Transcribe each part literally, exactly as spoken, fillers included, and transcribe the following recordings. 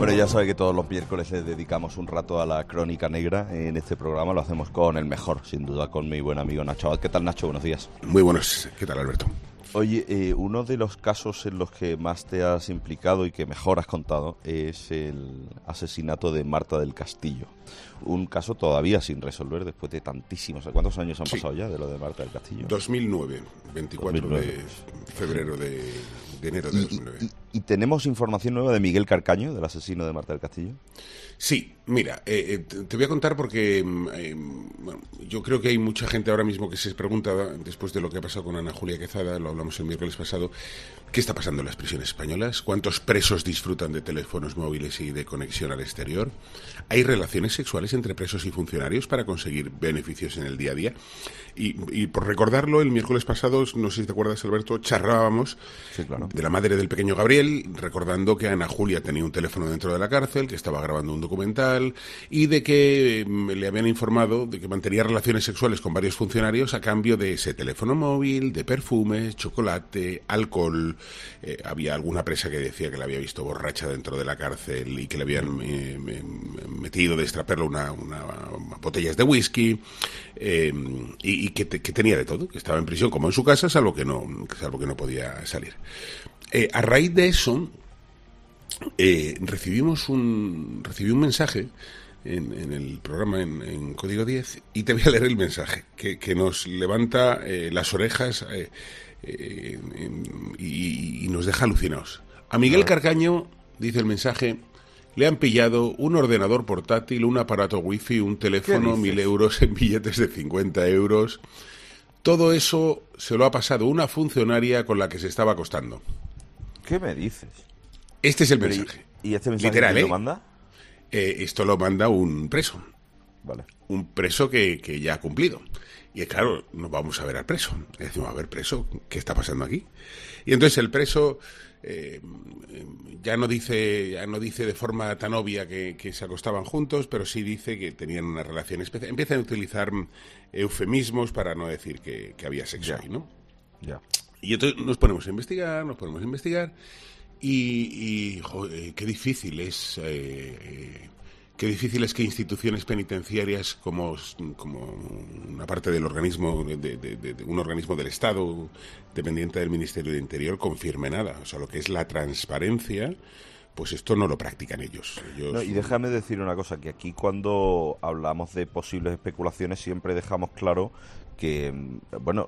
Bueno, ya sabe que todos los miércoles le dedicamos un rato a la crónica negra. En este programa lo hacemos con el mejor, sin duda, con mi buen amigo Nacho Abad. ¿Qué tal, Nacho? Buenos días. Muy buenos. ¿Qué tal, Alberto? Oye, eh, uno de los casos en los que más te has implicado y que mejor has contado es el asesinato de Marta del Castillo. Un caso todavía sin resolver después de tantísimos... ¿Cuántos años han sí. pasado ya de lo de Marta del Castillo? dos mil nueve, veinticuatro dos mil nueve. De febrero de, de enero de y, dos mil nueve. Y, y tenemos información nueva de Miguel Carcaño, del asesino de Marta del Castillo. Sí, mira, eh, te voy a contar porque eh, bueno, yo creo que hay mucha gente ahora mismo que se pregunta, después de lo que ha pasado con Ana Julia Quezada, lo hablamos el miércoles pasado, ¿qué está pasando en las prisiones españolas? ¿Cuántos presos disfrutan de teléfonos móviles y de conexión al exterior? ¿Hay relaciones sexuales entre presos y funcionarios para conseguir beneficios en el día a día? Y, y por recordarlo, el miércoles pasado, no sé si te acuerdas, Alberto, charlábamos sí, claro. de la madre del pequeño Gabriel, recordando que Ana Julia tenía un teléfono dentro de la cárcel, que estaba grabando un documental y de que eh, le habían informado de que mantenía relaciones sexuales con varios funcionarios a cambio de ese teléfono móvil, de perfumes, chocolate, alcohol. Eh, había alguna presa que decía que la había visto borracha dentro de la cárcel y que le habían eh, metido de extraperlo una, una, una botellas de whisky eh, y, y que, te, que tenía de todo, que estaba en prisión como en su casa, salvo que no, salvo que no podía salir. Eh, a raíz de eso eh, recibimos un recibí un mensaje en, en el programa en, en Código diez y te voy a leer el mensaje que, que nos levanta eh, las orejas eh, eh, y, y nos deja alucinados. A Miguel Carcaño, dice el mensaje, le han pillado un ordenador portátil, un aparato wifi, un teléfono, mil euros en billetes de cincuenta euros. Todo eso se lo ha pasado una funcionaria con la que se estaba acostando. ¿Qué me dices? Este es el Pero mensaje. ¿Y, y este mensaje literal, quién ¿eh? lo manda? Eh, esto lo manda un preso. Vale. Un preso que, que ya ha cumplido. Y claro, nos vamos a ver al preso. Y decimos, a ver, preso, ¿qué está pasando aquí? Y entonces el preso eh, ya no dice ya no dice de forma tan obvia que, que se acostaban juntos, pero sí dice que tenían una relación especial. Empiezan a utilizar eufemismos para no decir que, que había sexo ahí, ¿no? Ya. Y entonces nos ponemos a investigar, nos ponemos a investigar y, y joder, qué difícil es... Eh, eh, Qué difícil es que instituciones penitenciarias como, como una parte del organismo, de, de, de, de un organismo del Estado dependiente del Ministerio de Interior confirme nada. O sea, lo que es la transparencia, pues esto no lo practican ellos. ellos... No, y déjame decir una cosa, que aquí cuando hablamos de posibles especulaciones siempre dejamos claro que, bueno,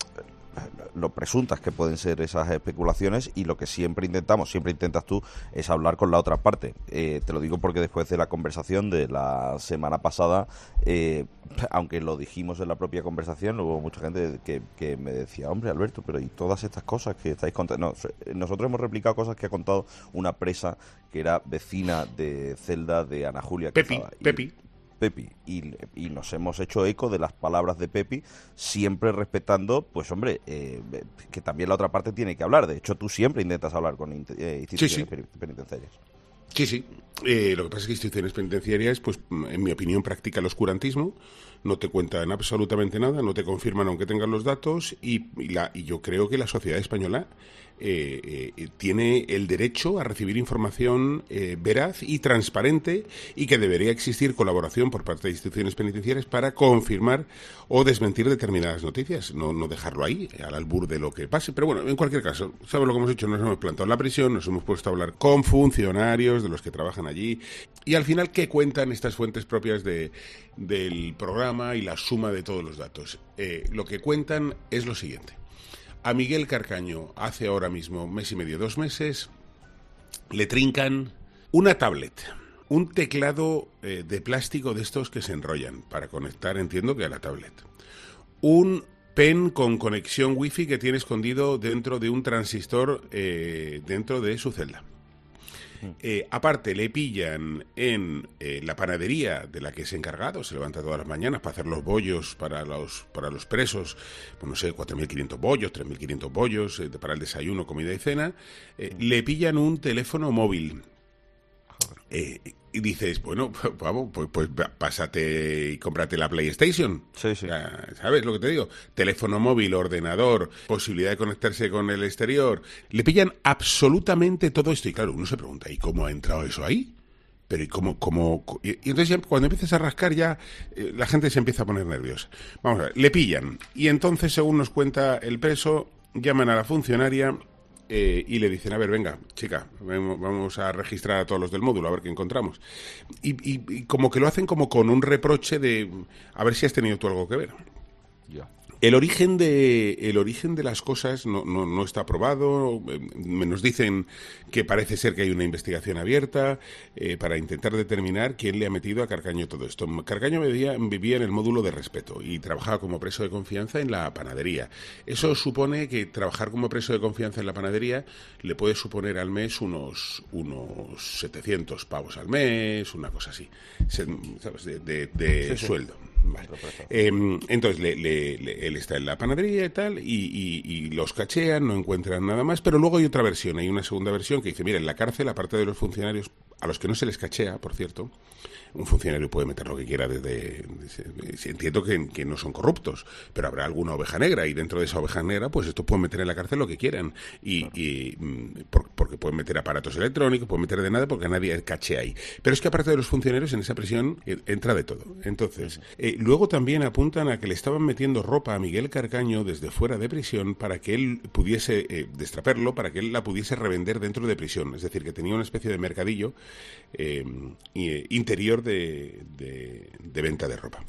lo presuntas que pueden ser esas especulaciones y lo que siempre intentamos, siempre intentas tú, es hablar con la otra parte. Eh, te lo digo porque después de la conversación de la semana pasada, eh, aunque lo dijimos en la propia conversación, hubo mucha gente que, que me decía, hombre, Alberto, pero ¿y todas estas cosas que estáis contando? No, nosotros hemos replicado cosas que ha contado una presa que era vecina de celda de Ana Julia Pepi, Quezada. Y, Pepi. Pepi, y, y nos hemos hecho eco de las palabras de Pepi, siempre respetando, pues hombre, eh, que también la otra parte tiene que hablar. De hecho, tú siempre intentas hablar con eh, instituciones sí, sí. penitenciarias. Sí, sí. Eh, lo que pasa es que instituciones penitenciarias, pues en mi opinión, practican el oscurantismo, no te cuentan absolutamente nada, no te confirman aunque tengan los datos, y, y, la, y yo creo que la sociedad española eh, eh, tiene el derecho a recibir información eh, veraz y transparente, y que debería existir colaboración por parte de instituciones penitenciarias para confirmar o desmentir determinadas noticias, no, no dejarlo ahí, al albur de lo que pase. Pero bueno, en cualquier caso, ¿sabes lo que hemos hecho? Nos hemos plantado en la prisión, nos hemos puesto a hablar con funcionarios de los que trabajan allí, y al final, ¿qué cuentan estas fuentes propias de, del programa y la suma de todos los datos? Eh, lo que cuentan es lo siguiente. A Miguel Carcaño, hace ahora mismo mes y medio, dos meses, le trincan una tablet, un teclado eh, de plástico de estos que se enrollan para conectar, entiendo que a la tablet, un pen con conexión wifi que tiene escondido dentro de un transistor eh, dentro de su celda. Eh, aparte, le pillan en eh, la panadería de la que es encargado, se levanta todas las mañanas para hacer los bollos para los para los presos, pues no sé, cuatro mil quinientos bollos, tres mil quinientos bollos eh, para el desayuno, comida y cena. Eh, le pillan un teléfono móvil. Eh, y dices, bueno, pues, vamos, pues, pues pásate y cómprate la PlayStation. Sí, sí. ¿Sabes lo que te digo? Teléfono móvil, ordenador, posibilidad de conectarse con el exterior. Le pillan absolutamente todo esto. Y claro, uno se pregunta, ¿y cómo ha entrado eso ahí? Pero ¿y cómo? cómo y, y entonces ya, cuando empiezas a rascar ya eh, la gente se empieza a poner nerviosa. Vamos a ver, le pillan. Y entonces, según nos cuenta el preso, llaman a la funcionaria eh, y le dicen, a ver, venga, chica, vamos a registrar a todos los del módulo, a ver qué encontramos. Y, y, y como que lo hacen como con un reproche de, a ver si has tenido tú algo que ver. Ya. El origen de el origen de las cosas no, no, no está probado. Nos dicen que parece ser que hay una investigación abierta eh, para intentar determinar quién le ha metido a Carcaño todo esto. Carcaño vivía, vivía en el módulo de respeto y trabajaba como preso de confianza en la panadería. Eso supone que trabajar como preso de confianza en la panadería le puede suponer al mes unos unos setecientos pavos al mes, una cosa así, ¿sabes? De, de, de sí, sí. sueldo. Vale. Eh, entonces le, le, le, él está en la panadería y tal y, y, y los cachean, no encuentran nada más, pero luego hay otra versión, hay una segunda versión que dice, mira, en la cárcel, aparte de los funcionarios a los que no se les cachea, por cierto, un funcionario puede meter lo que quiera desde... desde entiendo que, que no son corruptos, pero habrá alguna oveja negra y dentro de esa oveja negra, pues estos pueden meter en la cárcel lo que quieran y, claro. y por, porque pueden meter aparatos electrónicos, pueden meter de nada porque nadie cachea ahí. Pero es que aparte de los funcionarios, en esa prisión eh, entra de todo. Entonces, eh, luego también apuntan a que le estaban metiendo ropa a Miguel Carcaño desde fuera de prisión para que él pudiese eh, destraperlo, para que él la pudiese revender dentro de prisión. Es decir, que tenía una especie de mercadillo eh, interior De, de, de venta de ropa.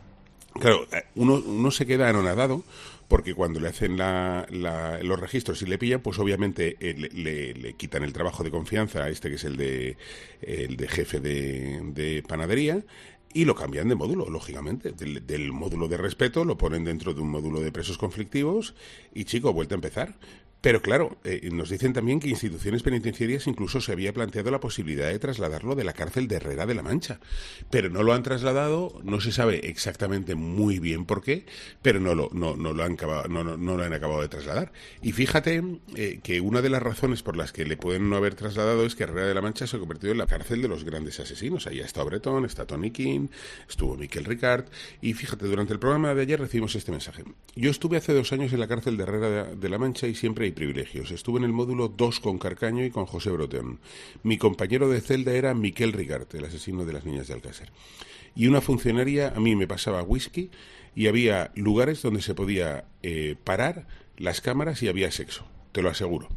Claro, uno, uno se queda anonadado porque cuando le hacen la, la, los registros y le pillan, pues obviamente eh, le, le, le quitan el trabajo de confianza a este que es el de, el de jefe de, de panadería y lo cambian de módulo, lógicamente. Del, del módulo de respeto lo ponen dentro de un módulo de presos conflictivos y, chico, vuelta a empezar. Pero claro, eh, nos dicen también que instituciones penitenciarias incluso se había planteado la posibilidad de trasladarlo de la cárcel de Herrera de la Mancha. Pero no lo han trasladado, no se sabe exactamente muy bien por qué, pero no lo, no, no lo, han, acabado, no, no, no lo han acabado de trasladar. Y fíjate eh, que una de las razones por las que le pueden no haber trasladado es que Herrera de la Mancha se ha convertido en la cárcel de los grandes asesinos. Ahí está Bretón, está Tony King, estuvo Miquel Ricard. Y fíjate, durante el programa de ayer recibimos este mensaje. Yo estuve hace dos años en la cárcel de Herrera de, de la Mancha y siempre privilegios. Estuve en el módulo dos con Carcaño y con José Bretón. Mi compañero de celda era Miquel Ricard, el asesino de las niñas de Alcácer. Y una funcionaria a mí me pasaba whisky y había lugares donde se podía eh, parar las cámaras y había sexo, te lo aseguro.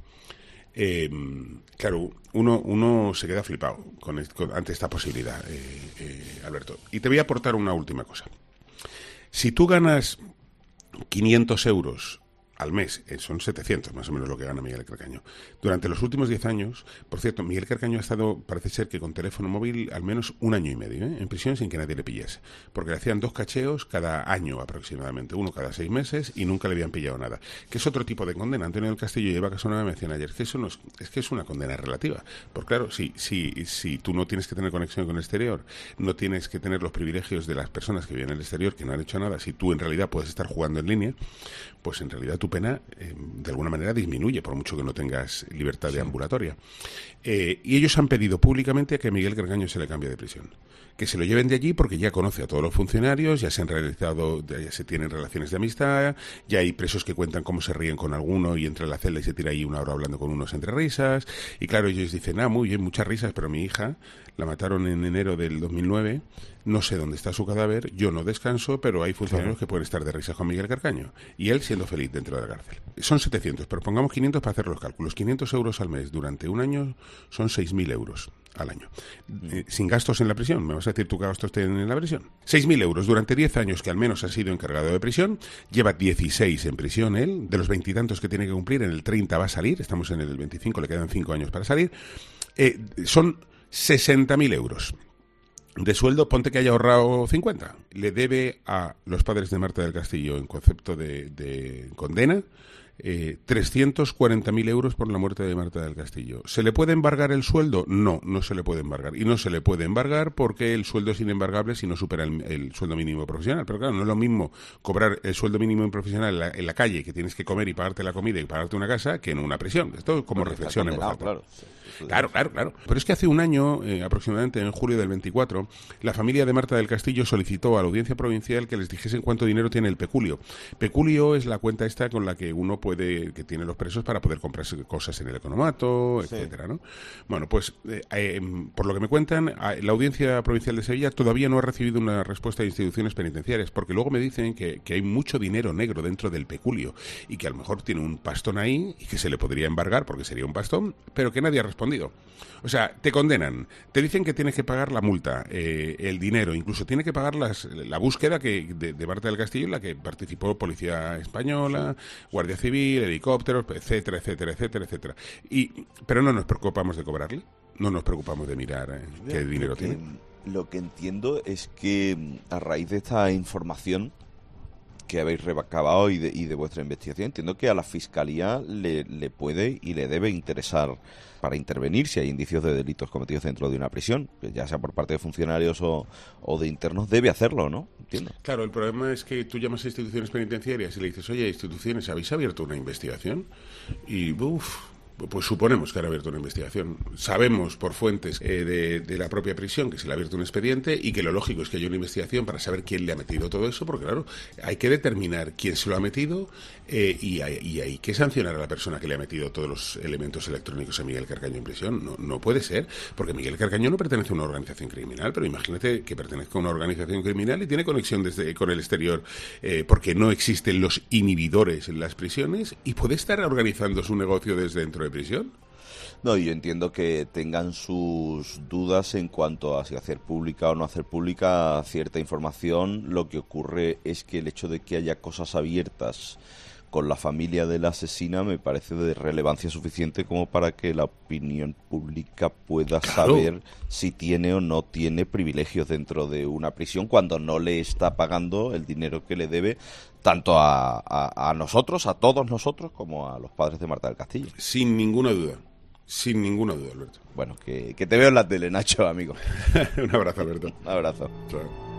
Eh, claro, uno, uno se queda flipado con, con, ante esta posibilidad, eh, eh, Alberto. Y te voy a aportar una última cosa. Si tú ganas quinientos euros al mes, eh, son setecientos más o menos lo que gana Miguel Carcaño. Durante los últimos diez años, por cierto, Miguel Carcaño ha estado, parece ser que con teléfono móvil, al menos un año y medio, ¿eh? en prisión sin que nadie le pillase. Porque le hacían dos cacheos cada año aproximadamente, uno cada seis meses y nunca le habían pillado nada. Que es otro tipo de condena. Antonio del Castillo y Eva Casanova me decían ayer que eso no es, es que es una condena relativa. Porque claro, si, si, si tú no tienes que tener conexión con el exterior, no tienes que tener los privilegios de las personas que viven en el exterior, que no han hecho nada, si tú en realidad puedes estar jugando en línea, pues en realidad tu pena eh, de alguna manera disminuye, por mucho que no tengas libertad sí. de ambulatoria. Eh, y ellos han pedido públicamente a que a Miguel Carcaño se le cambie de prisión. Que se lo lleven de allí porque ya conoce a todos los funcionarios, ya se han realizado, ya se tienen relaciones de amistad, ya hay presos que cuentan cómo se ríen con alguno y entra en la celda y se tira ahí una hora hablando con unos entre risas. Y claro, ellos dicen, ah, muy bien, muchas risas, pero mi hija la mataron en enero del dos mil nueve, no sé dónde está su cadáver, yo no descanso, pero hay funcionarios que pueden estar de risas con Miguel Carcaño. Y él siendo feliz dentro de la cárcel. Son setecientos, pero pongamos quinientos para hacer los cálculos. quinientos euros al mes durante un año son seis mil euros al año. Eh, sin gastos en la prisión. ¿Me vas a decir tú que gastos tienen en la prisión? seis mil euros durante diez años que al menos ha sido encargado de prisión. Lleva dieciséis en prisión él. De los veintitantos que tiene que cumplir, en el treinta va a salir. Estamos en el veinticinco, le quedan cinco años para salir. Eh, son sesenta mil euros. De sueldo, ponte que haya ahorrado cincuenta. Le debe a los padres de Marta del Castillo, en concepto de, de condena, eh, trescientos cuarenta mil euros por la muerte de Marta del Castillo. ¿Se le puede embargar el sueldo? No, no se le puede embargar. Y no se le puede embargar porque el sueldo es inembargable si no supera el, el sueldo mínimo profesional. Pero claro, no es lo mismo cobrar el sueldo mínimo profesional en la, en la calle, que tienes que comer y pagarte la comida y pagarte una casa, que en una prisión. Esto como porque reflexión en voz alta. Claro. Claro, claro, claro. Pero es que hace un año, eh, aproximadamente en julio del veinticuatro, la familia de Marta del Castillo solicitó a la Audiencia Provincial que les dijesen cuánto dinero tiene el peculio. Peculio es la cuenta esta con la que uno puede puede, que tienen los presos para poder comprarse cosas en el economato, Sí. etcétera, ¿no? Bueno, pues eh, eh, por lo que me cuentan, la Audiencia Provincial de Sevilla todavía no ha recibido una respuesta de instituciones penitenciarias, porque luego me dicen que, que hay mucho dinero negro dentro del peculio y que a lo mejor tiene un pastón ahí y que se le podría embargar porque sería un pastón, pero que nadie ha respondido. O sea, te condenan, te dicen que tienes que pagar la multa, eh, el dinero, incluso tienes que pagar las, la búsqueda que de, de Marta del Castillo, en la que participó Policía Española, Guardia Civil, helicópteros, etcétera, etcétera, etcétera, etcétera. Y, pero no nos preocupamos de cobrarle, no nos preocupamos de mirar eh, qué dinero lo que, tiene. Lo que entiendo es que a raíz de esta información que habéis recabado y de, y de vuestra investigación, entiendo que a la Fiscalía le, le puede y le debe interesar para intervenir si hay indicios de delitos cometidos dentro de una prisión, ya sea por parte de funcionarios o, o de internos, debe hacerlo, ¿no? Entiendo. Claro, el problema es que tú llamas a instituciones penitenciarias y le dices, oye, instituciones, ¿habéis abierto una investigación? Y, uff... Pues suponemos que han abierto una investigación. Sabemos por fuentes eh, de, de la propia prisión que se le ha abierto un expediente y que lo lógico es que haya una investigación para saber quién le ha metido todo eso, porque claro, hay que determinar quién se lo ha metido eh, y, hay, y hay que sancionar a la persona que le ha metido todos los elementos electrónicos a Miguel Carcaño en prisión. No, no puede ser, porque Miguel Carcaño no pertenece a una organización criminal, pero imagínate que pertenezca a una organización criminal y tiene conexión desde, con el exterior, eh, porque no existen los inhibidores en las prisiones y puede estar organizando su negocio desde dentro de prisión. No, yo entiendo que tengan sus dudas en cuanto a si hacer pública o no hacer pública cierta información. Lo que ocurre es que el hecho de que haya cosas abiertas con la familia de la asesina me parece de relevancia suficiente como para que la opinión pública pueda Claro. saber si tiene o no tiene privilegios dentro de una prisión cuando no le está pagando el dinero que le debe tanto a, a, a nosotros, a todos nosotros, como a los padres de Marta del Castillo. Sin ninguna duda. Sin ninguna duda, Alberto. Bueno, que, que te veo en la tele, Nacho, amigo. Un abrazo, Alberto. Un abrazo. Chao.